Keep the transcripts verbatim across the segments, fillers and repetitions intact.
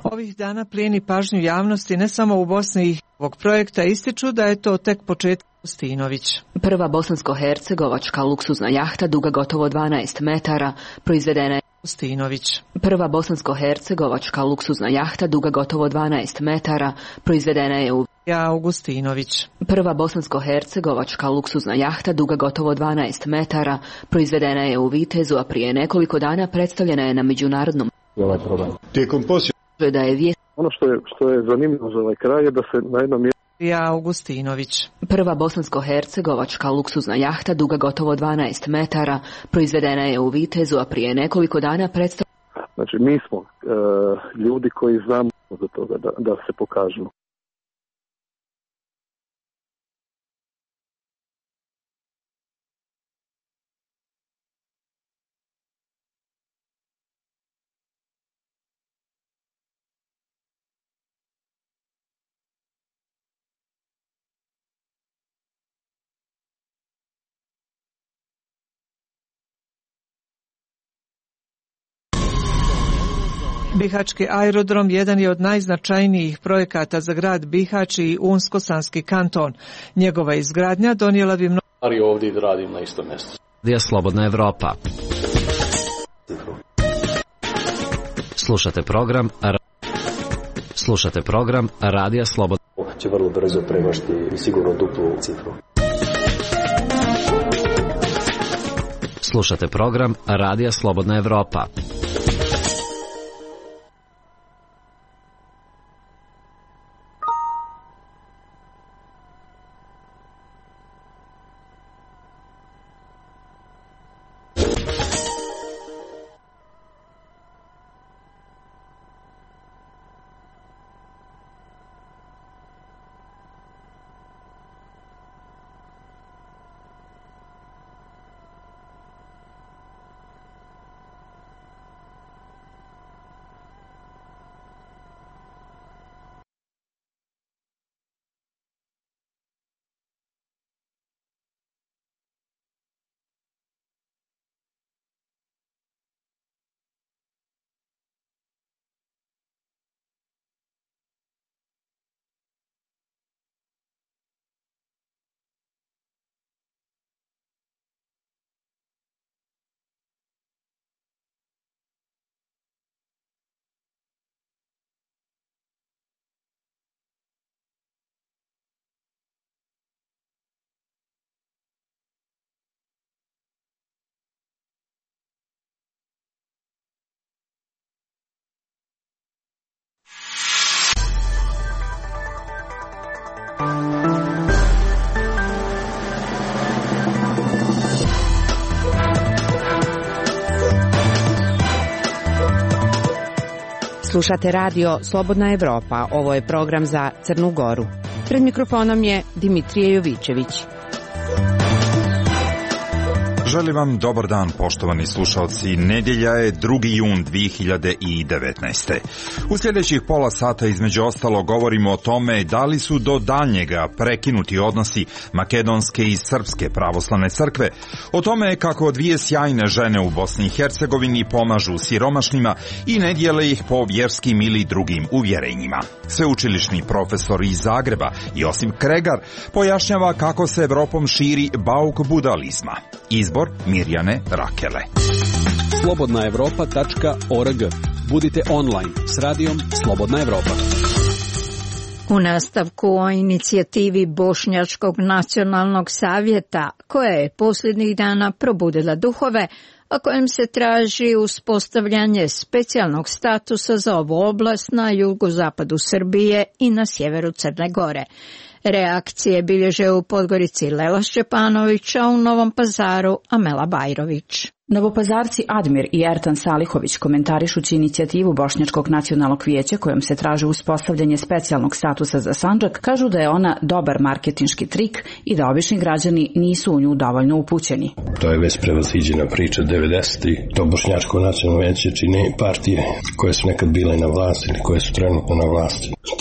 Ovih dana plijeni pažnju javnosti ne samo u Bosni i ovog projekta ističu da je to tek početak. Ustinović. Prva bosansko-hercegovačka luksuzna jahta duga gotovo dvanaest metara proizvedena je Ustinović. Prva bosansko-hercegovačka luksuzna jahta duga gotovo dvanaest metara proizvedena je u Ja Augustinović. Prva bosansko-hercegovačka luksuzna jahta duga gotovo dvanaest metara proizvedena je u Vitezu, a prije nekoliko dana predstavljena je na međunarodnom. Ovaj problem. Tijekom posjeta. Da je vijest. Ono što je što je zanimljivo za ovaj kraj je da se na jednom mjestu Ja Augustinović. Prva bosansko-hercegovačka luksuzna jahta duga gotovo dvanaest metara proizvedena je u Vitezu, a prije nekoliko dana predstavljena. Znači mi smo e, ljudi koji znamo do toga da, da se pokažemo. Bihaćki aerodrom jedan je od najznačajnijih projekata za grad Bihać i Unsko-Sanski kanton. Njegova izgradnja donijela bi mnogo. Ali ovdje radim na istom mjestu. Radija Slobodna Evropa. Slušate program Slušate program Radija Slobodna. Će vrlo brzo premašiti i sigurno duplu cifru. Slušate program Radija Slobodna Evropa. Slušate radio Slobodna Evropa. Ovo je program za Crnu Goru. Pred mikrofonom je Dimitrije Jovičević. Želim vam dobar dan, poštovani slušalci. Nedjelja je drugi jun dvije hiljade devetnaeste. U sljedećih pola sata između ostalo govorimo o tome da li su do daljnjega prekinuti odnosi makedonske i srpske pravoslavne crkve, o tome kako dvije sjajne žene u Bosni i Hercegovini pomažu siromašnima i ne dijele ih po vjerskim ili drugim uvjerenjima. Sveučilišni profesor iz Zagreba Josip Kregar pojašnjava kako se Evropom širi bauk budalizma. Izbor Mirjane Rakele. slobodna evropa tačka org. Budite online s radijom Slobodna Evropa. U nastavku o inicijativi Bošnjačkog nacionalnog savjeta, koja je posljednjih dana probudila duhove, a kojem se traži uspostavljanje specijalnog statusa za ovu oblast na jugozapadu Srbije i na sjeveru Crne Gore. Reakcije bilježe u Podgorici Lela Šćepanović, a u Novom Pazaru Amela Bajrović. Novopazarci Admir i Ertan Salihović, komentarišući inicijativu Bošnjačkog nacionalnog vijeća kojom se traži uspostavljanje specijalnog statusa za Sandžak, kažu da je ona dobar marketinški trik i da obični građani nisu u nju dovoljno upućeni. To je već prevaziđena priča devedesetih. To Bošnjačko nacionalno vijeće čine partije koje su nekad bile na vlasti ili koje su trenutno na vlasti.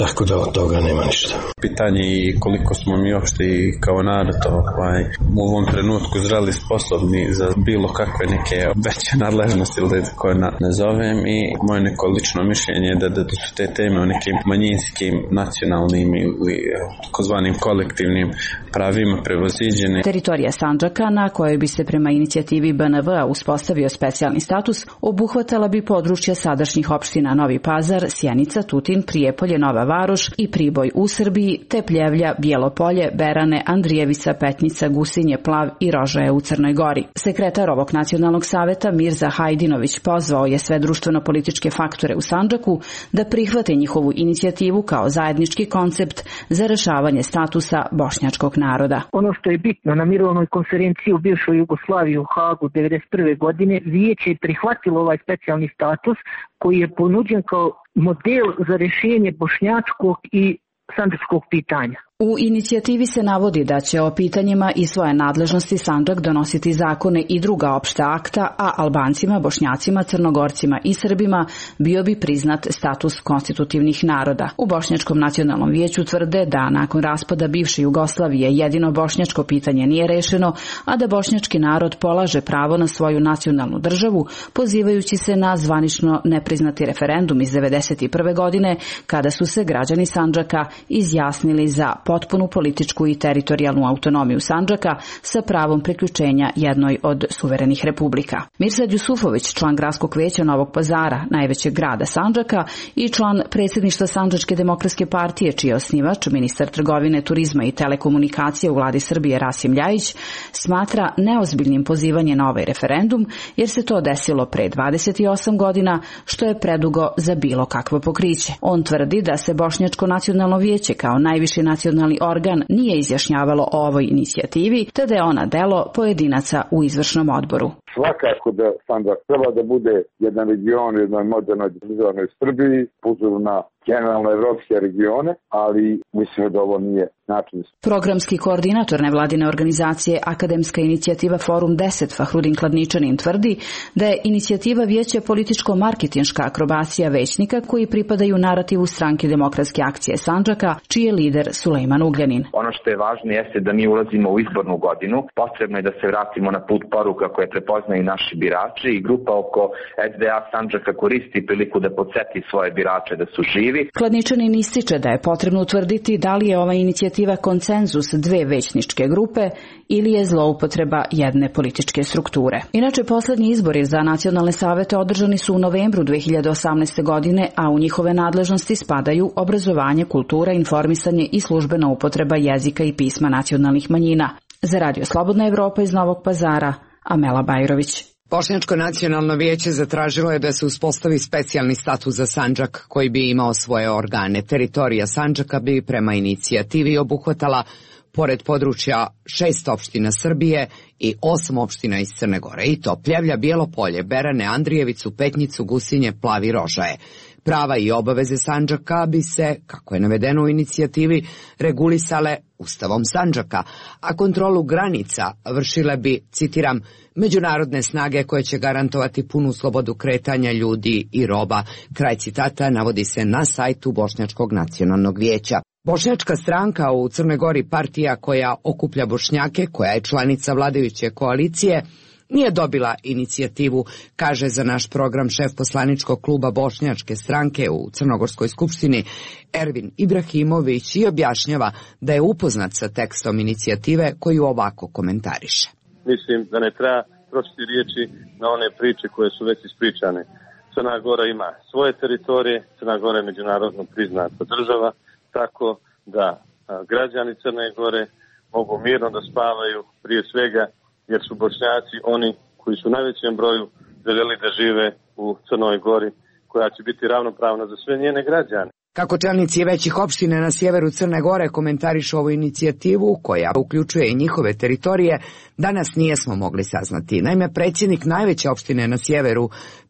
tako da od toga nema ništa. Pitanje i koliko smo mi uopšte i kao narod ovaj, u ovom trenutku zreli sposobni za bilo kakve neke veće nadležnosti ili da koje nazovem i moje neko lično mišljenje je da, da su te teme u nekim manjinskim, nacionalnim ili takozvanim kolektivnim pravima prevaziđene. Teritorija Sandžaka, na kojoj bi se prema inicijativi B N V uspostavio specijalni status, obuhvatala bi područja sadašnjih opština Novi Pazar, Sjenica, Tutin, Prijepolje, Nova Varoš i Priboj u Srbiji, te Pljevlja, Bijelopolje, Berane, Andrijevica, Petnica, Gusinje, Plav i Rožaje u Crnoj Gori. Sekretar ovog nacionalnog saveta Mirza Hajdinović pozvao je sve društveno-političke faktore u Sandžaku da prihvate njihovu inicijativu kao zajednički koncept za rešavanje statusa bošnjačkog naroda. Ono što je bitno, na mirovnoj konferenciji u bivšoj Jugoslaviji u Hagu devedeset prve godine vijeće je prihvatilo ovaj specijalni status koji je ponuđen kao model za rješenje bošnjačkog i sandžačkog pitanja. U inicijativi se navodi da će o pitanjima i svoje nadležnosti Sandžak donositi zakone i druga opšta akta, a Albancima, Bošnjacima, Crnogorcima i Srbima bio bi priznat status konstitutivnih naroda. U Bošnjačkom nacionalnom vijeću tvrde da nakon raspada bivše Jugoslavije jedino bošnjačko pitanje nije rešeno, a da bošnjački narod polaže pravo na svoju nacionalnu državu, pozivajući se na zvanično nepriznati referendum iz devedeset prve godine, kada su se građani Sandžaka izjasnili za potpunu političku i teritorijalnu autonomiju Sandžaka sa pravom priključenja jednoj od suverenih republika. Mirsad Jusufović, član gradskog veća Novog Pazara, najvećeg grada Sandžaka, i član predsjedništva Sandžačke demokratske partije, čiji je osnivač, ministar trgovine, turizma i telekomunikacije u vladi Srbije Rasim Ljajić, smatra neozbiljnim pozivanje na ovaj referendum, jer se to desilo pre dvadeset osam godina, što je predugo za bilo kakvo pokriće. On tvrdi da se Bošnjačko nacionalno vijeće kao najviši nacionalni organ nije izjašnjavalo o ovoj inicijativi, te da je ona delo pojedinaca u izvršnom odboru. Svakako da Sandžak treba da bude jedan region u jednoj modernoj državnoj Srbiji, po uzoru na generalno evropske regione, ali mislim da ovo nije način. Programski koordinator nevladine organizacije Akademska inicijativa Forum deset Fahrudin Kladničanin tvrdi da je inicijativa vijeća političko-marketinška akrobacija većnika koji pripadaju narativu stranke Demokratske akcije Sandžaka, čiji je lider Sulejman Ugljanin. Ono što je važno jeste da mi ulazimo u izbornu godinu, potrebno je da se vratimo na put poruka koje prepoznaju naši birači i grupa oko S D A Sandžaka koristi priliku da podsjeti svoje birače da su živi. Kladničanin ističe da je potrebno utvrditi da li je ova inicijativa konsenzus dve većničke grupe ili je zloupotreba jedne političke strukture. Inače, poslednji izbori za nacionalne savete održani su u novembru dve hiljade osamnaeste. godine, a u njihove nadležnosti spadaju obrazovanje, kultura, informisanje i službena upotreba jezika i pisma nacionalnih manjina. Za Radio Slobodna Evropa iz Novog Pazara, Amela Bajrović. Bošnjačko nacionalno vijeće zatražilo je da se uspostavi specijalni status za Sandžak koji bi imao svoje organe. Teritorija Sandžaka bi prema inicijativi obuhvatala, pored područja šest opština Srbije i osam opština iz Crne Gore, i to Pljevlja, Bijelopolje, Berane, Andrijevicu, Petnicu, Gusinje, Plav i Rožaje. Prava i obaveze Sandžaka bi se, kako je navedeno u inicijativi, regulisale Ustavom Sandžaka, a kontrolu granica vršile bi, citiram, međunarodne snage koje će garantovati punu slobodu kretanja ljudi i roba. Kraj citata navodi se na sajtu Bošnjačkog nacionalnog vijeća. Bošnjačka stranka u Crnoj Gori, partija koja okuplja Bošnjake, koja je članica vladajuće koalicije, nije dobila inicijativu, kaže za naš program šef poslaničkog kluba Bošnjačke stranke u Crnogorskoj skupštini Ervin Ibrahimović, i objašnjava da je upoznat sa tekstom inicijative koju ovako komentariše. Mislim da ne treba trošiti riječi na one priče koje su već ispričane. Crna Gora ima svoje teritorije, Crna Gora je međunarodno priznata država, tako da građani Crne Gore mogu mirno da spavaju, prije svega jer su Bošnjaci oni koji su u najvećem broju željeli da žive u Crnoj Gori, koja će biti ravnopravna za sve njene građane. Kako čelnici većih opština na sjeveru Crne Gore komentarišu ovu inicijativu, koja uključuje i njihove teritorije, danas nijesmo mogli saznati. Naime, predsjednik najveće opštine na sjeveru,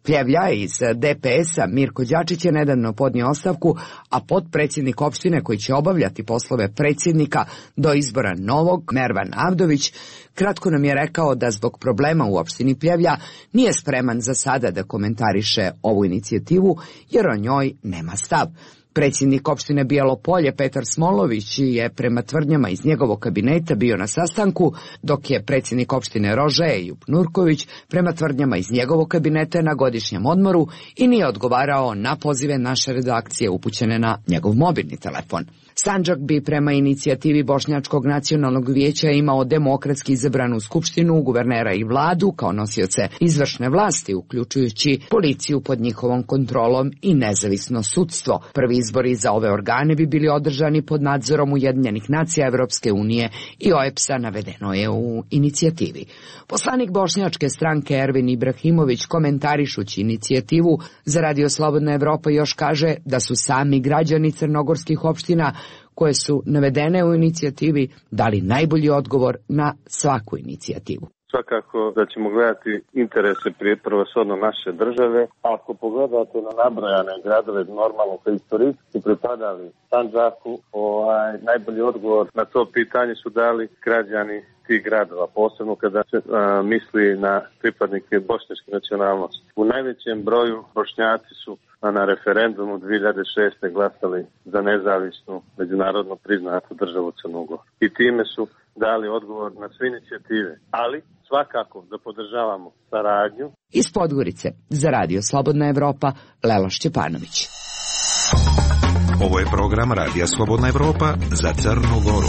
Pljevlja iz D P S-a Mirko Đačić je nedavno podnio ostavku, a potpredsjednik opštine koji će obavljati poslove predsjednika do izbora novog, Mervan Avdović, kratko nam je rekao da zbog problema u opštini Pljevlja nije spreman za sada da komentariše ovu inicijativu jer o njoj nema stav. Predsjednik opštine Bijelo Polje Petar Smolović je prema tvrdnjama iz njegovog kabineta bio na sastanku, dok je predsjednik opštine Rožaje Jup Nurković prema tvrdnjama iz njegovog kabineta na godišnjem odmoru i nije odgovarao na pozive naše redakcije upućene na njegov mobilni telefon. Sandžak bi prema inicijativi Bošnjačkog nacionalnog vijeća imao demokratski izabranu skupštinu, guvernera i vladu kao nosioce izvršne vlasti, uključujući policiju pod njihovom kontrolom i nezavisno sudstvo. Prvi izbori za ove organe bi bili održani pod nadzorom Ujedinjenih nacija, Evropske unije i O E B S-a, navedeno je u inicijativi. Poslanik bošnjačke stranke Ervin Ibrahimović, komentarišući inicijativu za Radio Slobodna Evropa, još kaže da su sami građani crnogorskih opština koje su navedene u inicijativi dali najbolji odgovor na svaku inicijativu. Svakako da ćemo gledati interese prvenshodno naše države. Ako pogledate na nabrojane gradove, normalno koji istorički pripadali Sandžaku, ovaj, najbolji odgovor na to pitanje su dali građani tih gradova, posebno kada se a, misli na pripadnike bošnjačke nacionalnosti. U najvećem broju Bošnjaci su a na referendumu dvije hiljade šeste. glasali za nezavisnu, međunarodno priznatu državu Crnu Goru. I time su dali odgovor na sve inicijative, ali svakako da podržavamo saradnju. Iz Podgorice za Radio Slobodna Evropa, Lelo Šćepanović. Ovo je program Radija Slobodna Evropa za Crnu Goru.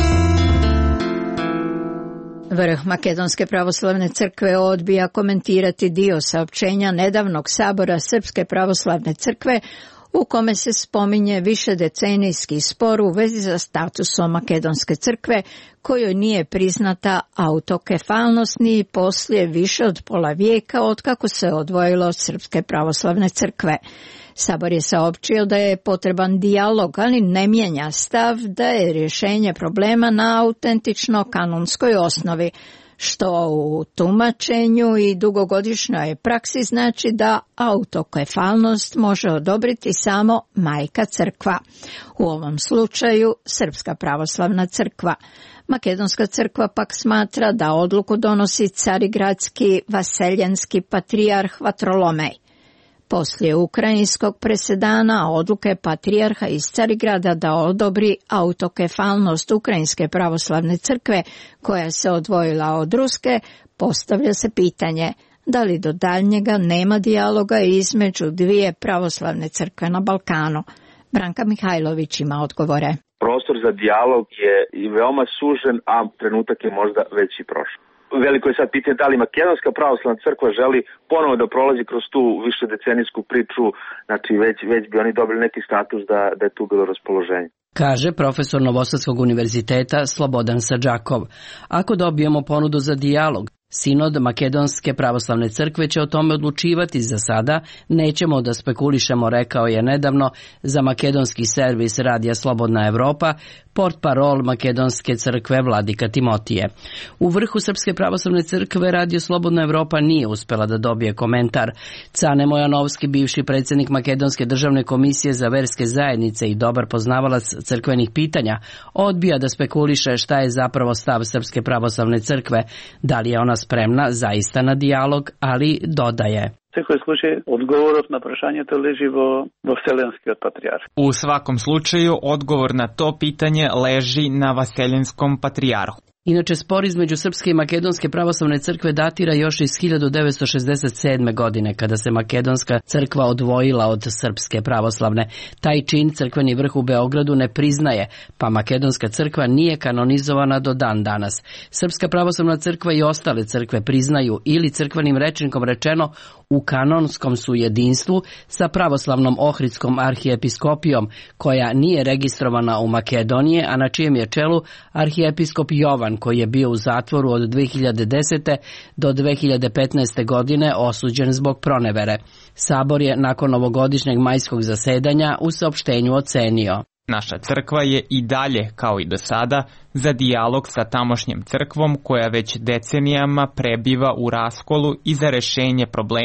Vrh Makedonske pravoslavne crkve odbija komentirati dio saopćenja nedavnog sabora Srpske pravoslavne crkve u kome se spominje višedecenijski spor u vezi sa statusom Makedonske crkve kojoj nije priznata autokefalnost ni poslije više od pola vijeka otkako se odvojilo od Srpske pravoslavne crkve. Sabor je saopćio da je potreban dijalog, ali ne mijenja stav da je rješenje problema na autentično kanonskoj osnovi, što u tumačenju i dugogodišnjoj praksi znači da autokefalnost može odobriti samo majka crkva. U ovom slučaju Srpska pravoslavna crkva. Makedonska crkva pak smatra da odluku donosi carigradski vaseljenski patrijarh Vatrolomej. Poslije ukrajinskog presedana odluke patrijarha iz Carigrada da odobri autokefalnost Ukrajinske pravoslavne crkve koja se odvojila od Ruske, postavlja se pitanje da li do daljnjega nema dijaloga između dvije pravoslavne crkve na Balkanu. Branka Mihajlović ima odgovore. Prostor za dijalog je i veoma sužen, a trenutak je možda već i prošao. Veliko je sad pitanje da li Makedonska pravoslavna crkva želi ponovo da prolazi kroz tu višedecenijsku priču, znači već, već bi oni dobili neki status da, da je tu bilo raspoloženje. Kaže profesor Novosadskog univerziteta Slobodan Sadžakov. Ako dobijemo ponudu za dijalog, Sinod Makedonske pravoslavne crkve će o tome odlučivati. Za sada nećemo da spekulišemo, rekao je nedavno za makedonski servis Radija Slobodna Evropa portparol Makedonske crkve Vladika Timotije. U vrhu Srpske pravoslavne crkve Radio Slobodna Evropa nije uspela da dobije komentar. Cane Mojanovski, bivši predsjednik Makedonske državne komisije za verske zajednice i dobar poznavalac crkvenih pitanja, odbija da spekuliše šta je zapravo stav Srpske pravoslavne crkve, da li je ona spremna zaista na dijalog, ali dodaje. Всекој случај, одговорот на прашањето лежи во, во Вселенскиот патријарх. U svakom slučaju, odgovor na to pitanje leži na Vaseljenskом patrijarhu. Inače, spor između Srpske i Makedonske pravoslavne crkve datira još iz hiljadu devetsto šezdeset sedme. godine, kada se Makedonska crkva odvojila od Srpske pravoslavne. Taj čin crkveni vrh u Beogradu ne priznaje, pa Makedonska crkva nije kanonizovana do dan danas. Srpska pravoslavna crkva i ostale crkve priznaju ili crkvenim rečnikom rečeno u kanonskom su jedinstvu sa pravoslavnom Ohridskom arhijepiskopijom, koja nije registrovana u Makedonije, a na čijem je čelu arhijepiskop Jovan, koji je bio u zatvoru od dve hiljade desete. do dve hiljade petnaeste. godine osuđen zbog pronevere. Sabor je nakon ovogodišnjeg majskog zasedanja u saopštenju ocenio: Naša crkva je i dalje, kao i do sada, za dijalog sa tamošnjom crkvom koja već decenijama prebiva u raskolu i za rešenje problema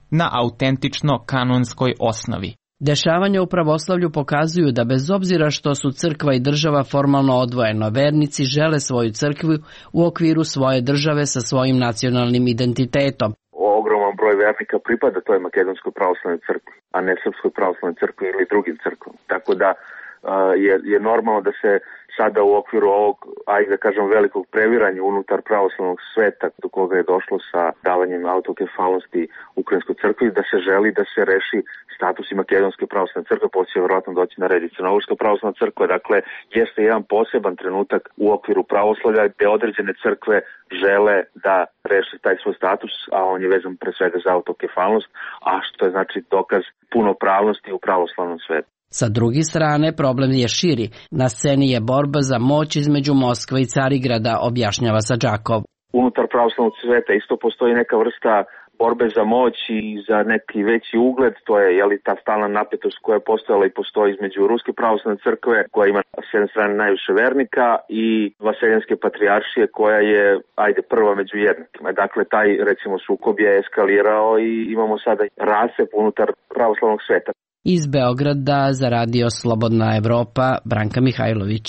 na autentično kanonskoj osnovi. Dešavanja u pravoslavlju pokazuju da bez obzira što su crkva i država formalno odvojeno, vernici žele svoju crkvu u okviru svoje države sa svojim nacionalnim identitetom. Ogroman broj vernika pripada toj makedonskoj pravoslavnoj crkvi, a ne srpskoj pravoslavnoj crkvi ili drugim crkvom. Tako da je, je normalno da se sada u okviru ovog, ajde da kažem, velikog previranja unutar pravoslavnog sveta do koga je došlo sa davanjem autokefalnosti Ukrajinskoj crkvi, da se želi da se reši status i makedonske pravoslavne crkve, poslije će vjerojatno doći na red i Crnogorska pravoslavna crkva. Dakle, jeste jedan poseban trenutak u okviru pravoslavlja gde određene crkve žele da reše taj svoj status, a on je vezan pre svega za autokefalnost, a što je znači dokaz punopravnosti u pravoslavnom svetu. Sa druge strane, problem je širi. Na sceni je borba za moć između Moskve i Carigrada, objašnjava Sadžakov. Unutar pravoslavnog sveta isto postoji neka vrsta borbe za moć i za neki veći ugled, to je jeli, ta stalna napetost koja je postojala i postoji između Ruske pravoslavne crkve, koja ima s jedne strane najviše vernika, i Vaseljenske patrijaršije, koja je, ajde, prva među jednakima. Dakle, taj, recimo, sukob je eskalirao i imamo sada rascep unutar pravoslavnog sveta. Iz Beograda za radio Slobodna Evropa, Branka Mihajlović.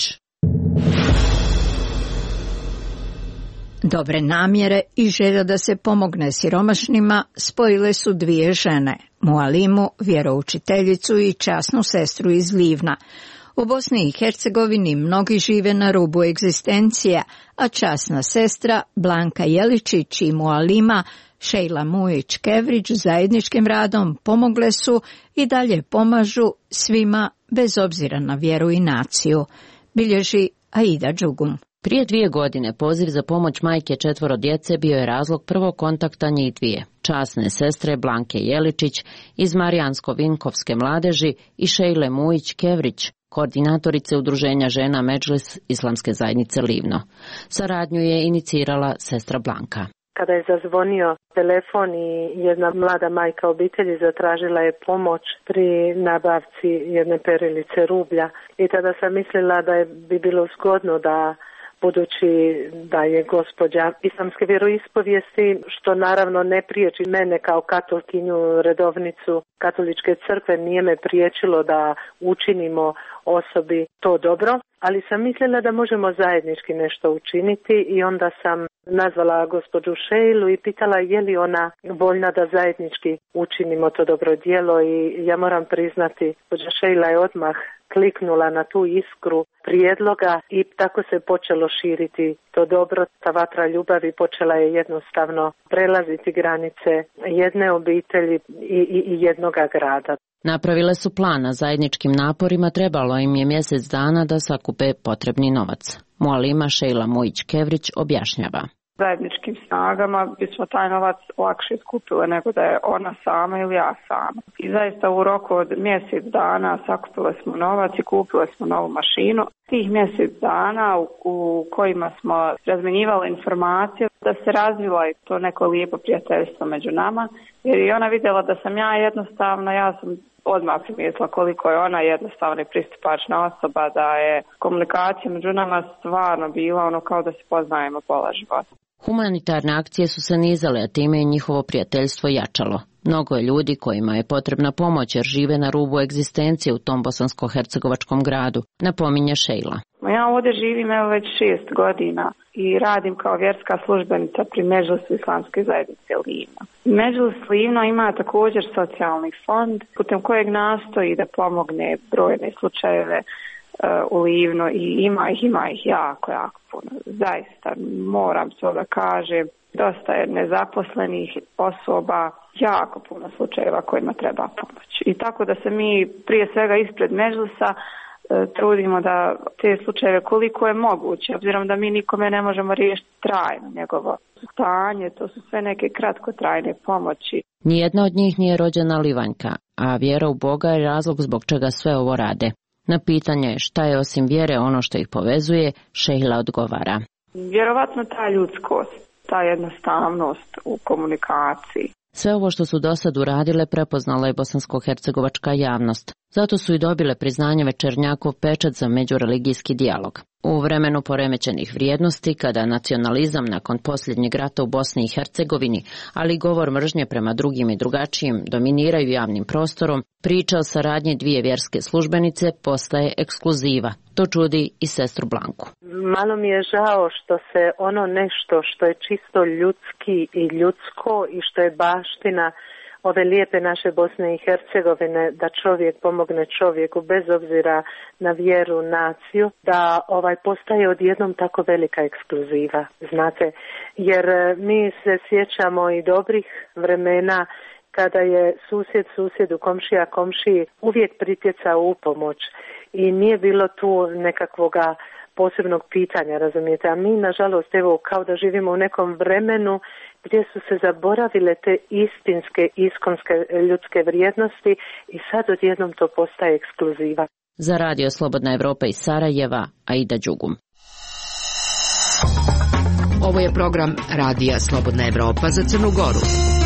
Dobre namjere i želja da se pomogne siromašnima spojile su dvije žene, Mualimu, vjeroučiteljicu i časnu sestru iz Livna. U Bosni i Hercegovini mnogi žive na rubu egzistencija, a časna sestra Blanka Jeličić i Mualima Šejla Mujić-Kevrić zajedničkim radom pomogle su i dalje pomažu svima bez obzira na vjeru i naciju, bilježi Aida Đugum. Prije dvije godine poziv za pomoć majke četvoro djece bio je razlog prvog kontakta njih dvije, časne sestre Blanke Jeličić iz Marijansko-Vinkovske mladeži i Šejle Mujić-Kevrić, koordinatorice udruženja žena Medžlis Islamske zajednice Livno. Saradnju je inicirala sestra Blanka. Kada je zazvonio telefon i jedna mlada majka obitelji zatražila je pomoć pri nabavci jedne perilice rublja, i tada sam mislila da je bi bilo zgodno da, budući da je gospođa islamske vjeroispovijesti, što naravno ne priječi mene kao katolkinju, redovnicu katoličke crkve, nije me priječilo da učinimo osobi to dobro, ali sam mislila da možemo zajednički nešto učiniti, i onda sam nazvala gospođu Šejlu i pitala je li ona voljna da zajednički učinimo to dobro djelo, i ja moram priznati, gospođa Šejla je odmah kliknula na tu iskru prijedloga i tako se počelo širiti to dobro. Ta vatra ljubavi počela je jednostavno prelaziti granice jedne obitelji i, i, i jednoga grada. Napravile su plan, a zajedničkim naporima trebalo im je mjesec dana da sakupe potrebni novac. Mualima Šejla Mujić-Kevrić objašnjava. Zajedničkim snagama bismo taj novac lakše skupile nego da je ona sama ili ja sama. I zaista u roku od mjesec dana sakupile smo novac i kupile smo novu mašinu. Tih mjesec dana u, u kojima smo razmenjivali informacije, da se razvila i to neko lijepo prijateljstvo među nama, jer je ona vidjela da sam ja jednostavno, ja sam odmah primijetila koliko je ona jednostavna i pristupačna osoba, da je komunikacija među nama stvarno bila ono kao da se poznajemo pola života. Humanitarne akcije su se nizale, a time je njihovo prijateljstvo jačalo. Mnogo je ljudi kojima je potrebna pomoć jer žive na rubu egzistencije u tom bosansko-hercegovačkom gradu, napominje Šejla. Ja ovdje živim evo već šest godina i radim kao vjerska službenica pri Medžlisu Islamske zajednice Livno. Medžlis Livno ima također socijalni fond putem kojeg nastoji da pomogne brojne slučajeve u Livnu, i ima ih, ima ih jako, jako puno. Zaista moram to da kažem, dosta je nezaposlenih osoba, jako puno slučajeva kojima treba pomoć. I tako da se mi prije svega ispred Medžlisa trudimo da te slučajeve koliko je moguće, obzirom da mi nikome ne možemo riješiti trajno njegovo stanje, to su sve neke kratkotrajne pomoći. Nijedna od njih nije rođena Livanjka, a vjera u Boga je razlog zbog čega sve ovo rade. Na pitanje šta je osim vjere ono što ih povezuje, Šejla odgovara. Vjerovatno ta ljudskost, ta jednostavnost u komunikaciji. Sve ovo što su do sad uradile prepoznala je bosansko-hercegovačka javnost. Zato su i dobile priznanje Večernjakov pečat za međureligijski dijalog. U vremenu poremećenih vrijednosti, kada nacionalizam nakon posljednjeg rata u Bosni i Hercegovini, ali govor mržnje prema drugim i drugačijim dominiraju javnim prostorom, priča o saradnji dvije vjerske službenice postaje ekskluziva. To čudi i sestru Blanku. Malo mi je žao što se ono nešto što je čisto ljudski i ljudsko i što je baština ove lijepe naše Bosne i Hercegovine, da čovjek pomogne čovjeku bez obzira na vjeru, naciju, da ovaj postaje odjednom tako velika ekskluziva, znate, jer mi se sjećamo i dobrih vremena kada je susjed susjedu, komšija komšiji uvijek pritjecao u pomoć i nije bilo tu nekakvoga posebnog pitanja, razumijete, a mi nažalost evo kao da živimo u nekom vremenu gdje su se zaboravile te istinske, iskonske ljudske vrijednosti i sad odjednom to postaje ekskluziva. Za Radio Slobodna Evropa iz Sarajeva, Aida Đugum. Ovo je program Radija Slobodna Evropa za Crnu Goru.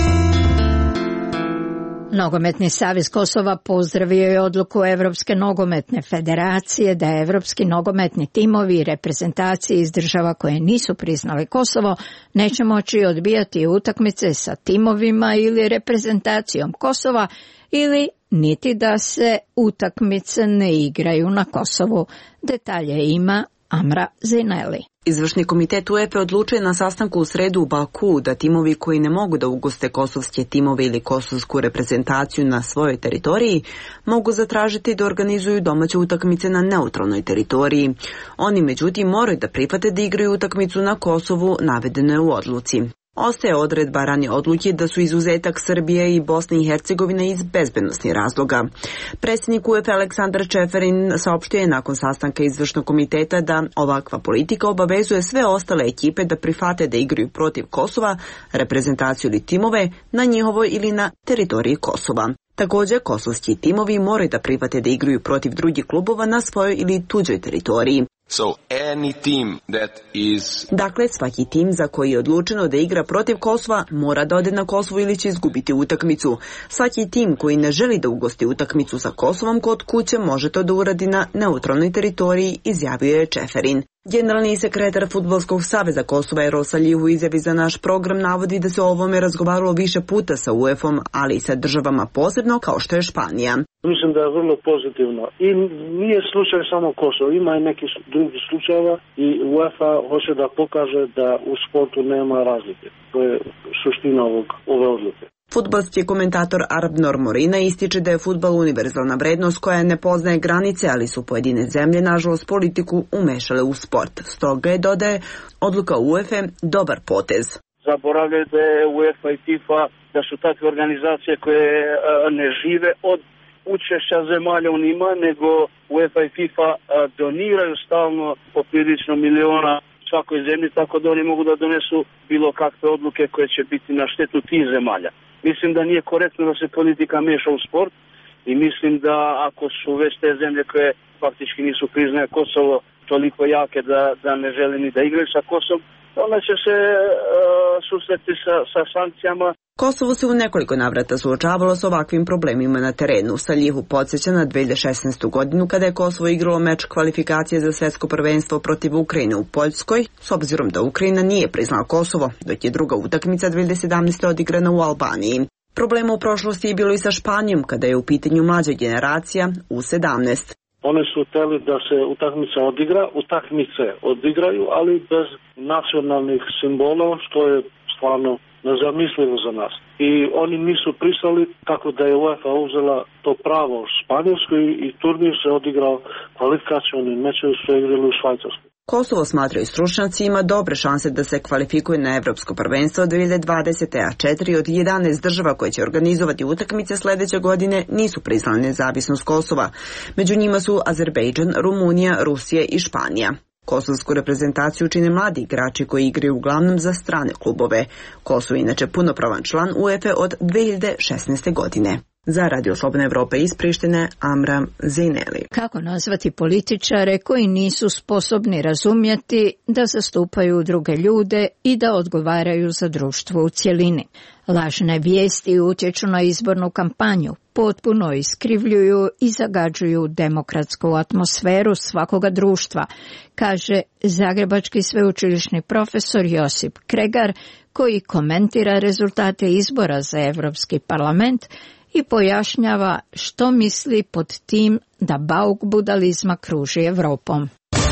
Nogometni savez Kosova pozdravio je odluku Evropske nogometne federacije da evropski nogometni timovi i reprezentacije iz država koje nisu priznale Kosovo neće moći odbijati utakmice sa timovima ili reprezentacijom Kosova ili niti da se utakmice ne igraju na Kosovu. Detalje ima Amra Zineli. Izvršni komitet U E F A odlučuje na sastanku u sredu u Baku da timovi koji ne mogu da ugoste kosovske timove ili kosovsku reprezentaciju na svojoj teritoriji mogu zatražiti da organizuju domaće utakmice na neutralnoj teritoriji. Oni međutim moraju da prihvate da igraju utakmicu na Kosovu, navedeno je u odluci. Ostaje odredba ranije odluke da su izuzetak Srbije i Bosne i Hercegovine iz bezbednosnih razloga. Predsjednik U E F A Aleksandar Čeferin saopštio je nakon sastanka izvršnog komiteta da ovakva politika obavezuje sve ostale ekipe da prihvate da igraju protiv Kosova, reprezentaciju ili timove na njihovoj ili na teritoriji Kosova. Također, kosovski timovi moraju da prihvate da igraju protiv drugih klubova na svojoj ili tuđoj teritoriji. So any team that is... Dakle, svaki tim za koji je odlučeno da igra protiv Kosova mora da ode na Kosovo ili će izgubiti utakmicu. Svaki tim koji ne želi da ugosti utakmicu sa Kosovom kod kuće može to da uradi na neutralnoj teritoriji, izjavio je Čeferin. Generalni sekretar Fudbalskog saveza Kosova Erol Salih u izjavi za naš program navodi da se o ovome razgovaralo više puta sa U E F-om, ali i sa državama posebno kao što je Španija. Mislim da je vrlo pozitivno i nije slučaj samo Kosovo, ima i neki drugi slučajeva i UEFA hoće da pokaže da u sportu nema razlike. To je suština ovog, ove odluke. Fudbalski komentator Arab Nor Morina ističe da je fudbal univerzalna vrednost koja ne poznaje granice, ali su pojedine zemlje, nažalost, politiku umešale u sport. Stoga je, dodaje, odluka U E F A dobar potez. Zaboravljaju da je UEFA i FIFA, da su takve organizacije koje ne žive od učešća zemalja u njima, nego UEFA i FIFA doniraju stalno poprilično miliona svakoj zemlji, tako da oni mogu da donesu bilo kakve odluke koje će biti na štetu tih zemalja. Mislim da nije korektno da se politika meša u sport i mislim da ako su već te zemlje koje faktički nisu priznaje Kosovo toliko jake da, da ne žele ni da igraju sa Kosovom, onda će se uh, susreti sa, sa sankcijama. Kosovo se u nekoliko navrata suočavalo s ovakvim problemima na terenu. Saljihu podsjeća na dve hiljade šesnaestu. godinu kada je Kosovo igralo meč kvalifikacije za svetsko prvenstvo protiv Ukrajine u Poljskoj, s obzirom da Ukrajina nije priznala Kosovo, dok je druga utakmica dve hiljade sedamnaeste. odigrana u Albaniji. Problema u prošlosti je bilo i sa Španijom kada je u pitanju mlađa generacija U sedamnaest. Oni su htjeli da se utakmica odigra, utakmice odigraju, ali bez nacionalnih simbola, što je stvarno nezamislivo za nas. I oni nisu pristali, tako da je UEFA uzela to pravo u Španjolskoj i turnir se odigrao, kvalifikacioni mečevi su igrali u Švajcarskoj. Kosovo, smatraju stručnjaci, ima dobre šanse da se kvalifikuje na Evropsko prvenstvo dve hiljade dvadesete. a četiri od jedanaest država koje će organizovati utakmice sljedeće godine nisu priznale nezavisnost Kosova. Među njima su Azerbejdžan, Rumunija, Rusija i Španija. Kosovsku reprezentaciju čine mladi igrači koji igraju uglavnom za strane klubove. Kosovo je inače punopravan član U E F A od dve hiljade šesnaeste. godine. Za Radio Slobodna Evropa iz Prištine, Amra Zineli. Kako nazvati političare koji nisu sposobni razumjeti da zastupaju druge ljude i da odgovaraju za društvo u cjelini? Lažne vijesti utječu na izbornu kampanju, potpuno iskrivljuju i zagađuju demokratsku atmosferu svakoga društva, kaže zagrebački sveučilišni profesor Josip Kregar, koji komentira rezultate izbora za Europski parlament i pojašnjava što misli pod tim da bauk budalizma kruži Evropom.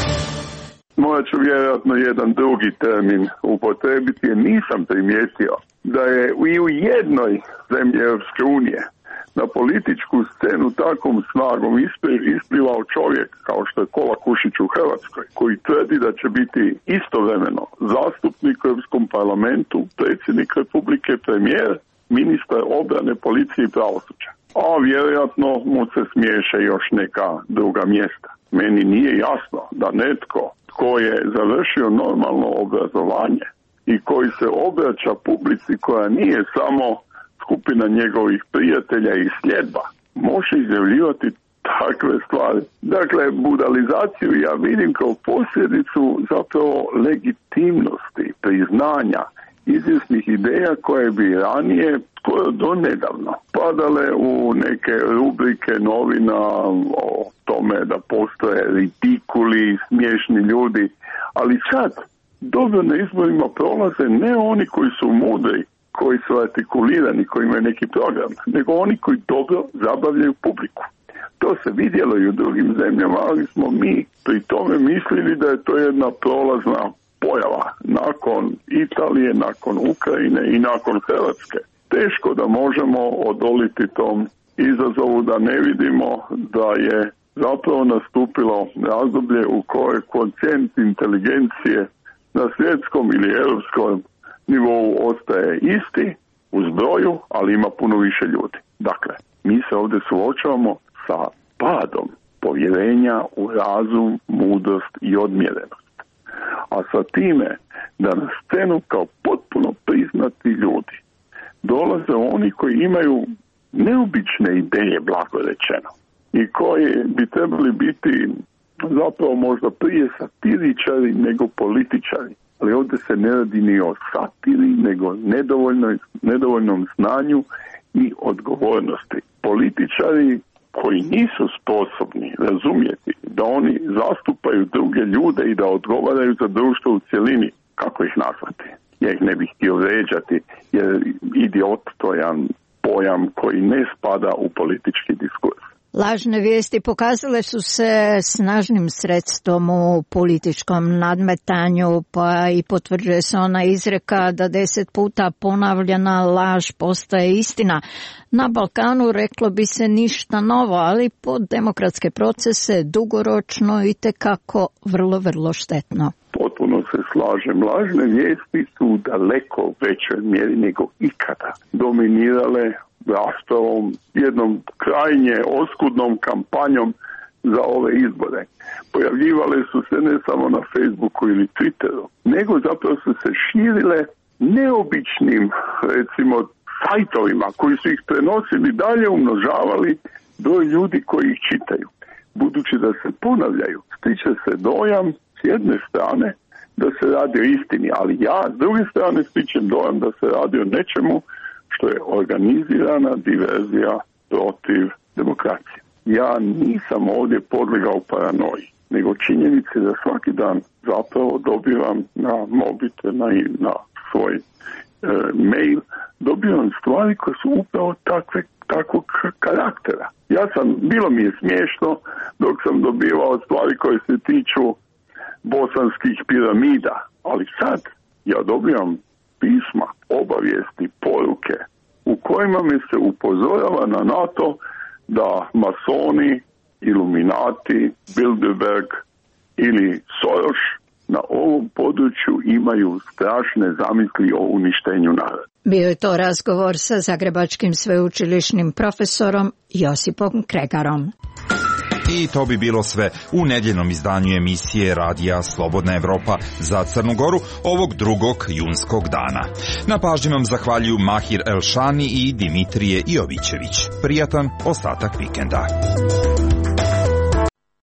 Morat ću vjerojatno jedan drugi termin upotrebiti, jer nisam primijetio da je i u jednoj zemlji Europske unije na političku scenu takvom snagom isplivao čovjek kao što je Kola Kušić u Hrvatskoj, koji tvrdi da će biti istovremeno zastupnik u Europskom parlamentu, predsjednik Republike, premijer, ministar obrane, policije i pravosuđa. A vjerojatno mu se smiješe još neka druga mjesta. Meni nije jasno da netko ko je završio normalno obrazovanje i koji se obraća publici koja nije samo skupina njegovih prijatelja i sljedba, može izjavljivati takve stvari. Dakle, budalizaciju ja vidim kao posljedicu zapravo legitimnosti, priznanja izvjesnih ideja koje bi ranije, skoro donedavno, padale u neke rubrike novina o tome da postoje ridikuli, smiješni ljudi, ali sad dobro na izborima prolaze ne oni koji su mudri, koji su artikulirani, koji imaju neki program, nego oni koji dobro zabavljaju publiku. To se vidjelo i u drugim zemljama, ali smo mi pri tome mislili da je to jedna prolazna pojava nakon Italije, nakon Ukrajine i nakon Hrvatske. Teško da možemo odoliti tom izazovu, da ne vidimo da je zapravo nastupilo razdoblje u koje koeficijent inteligencije na svjetskom ili europskom nivou ostaje isti u zbroju, ali ima puno više ljudi. Dakle, mi se ovdje suočavamo sa padom povjerenja u razum, mudrost i odmjerenost. A sa time da na scenu kao potpuno priznati ljudi dolaze oni koji imaju neobične ideje, blago rečeno, i koji bi trebali biti zapravo možda prije satiričari nego političari. Ali ovdje se ne radi ni o satiri, nego nedovoljnom znanju i odgovornosti. Političari koji nisu sposobni razumjeti da oni zastupaju druge ljude i da odgovaraju za društvo u cjelini, kako ih nazvati? Ja ih ne bih htio vređati, jer idiot to je jedan pojam koji ne spada u politički diskurs. Lažne vijesti pokazale su se snažnim sredstvom u političkom nadmetanju, pa i potvrđuje se ona izreka da deset puta ponavljana laž postaje istina. Na Balkanu reklo bi se ništa novo, ali pod demokratske procese dugoročno i tekako vrlo, vrlo štetno. Potpuno se slažem. Lažne vijesti su daleko većoj mjeri nego ikada dominirale raspravom, jednom krajnje oskudnom kampanjom za ove izbore. Pojavljivale su se ne samo na Facebooku ili Twitteru, nego zapravo su se širile neobičnim, recimo, sajtovima koji su ih prenosili dalje, umnožavali broj ljudi koji ih čitaju. Budući da se ponavljaju, stiče se dojam s jedne strane da se radi o istini, ali ja s druge strane stičem dojam da se radi o nečemu što je organizirana diverzija protiv demokracije. Ja nisam ovdje podlegao paranoji, nego činjenice da svaki dan zapravo dobivam na mobitel, na, na svoj e, mail, dobivam stvari koje su upravo takve, takvog karaktera. Ja sam, bilo mi je smiješno dok sam dobivao stvari koje se tiču bosanskih piramida, ali sad ja dobivam pisma, obavijesti, poruke u kojima mi se upozorava na NATO da masoni, iluminati, Bilderberg ili Soros na ovom području imaju strašne zamisli o uništenju naroda. Bio je to razgovor sa zagrebačkim sveučilišnim profesorom Josipom Kregarom. I to bi bilo sve u nedjeljnom izdanju emisije Radija Slobodna Evropa za Crnu Goru ovog drugog junskog dana. Na pažnji vam zahvaljuju Mahir Elšani i Dimitrije Jovićević. Prijatan ostatak vikenda.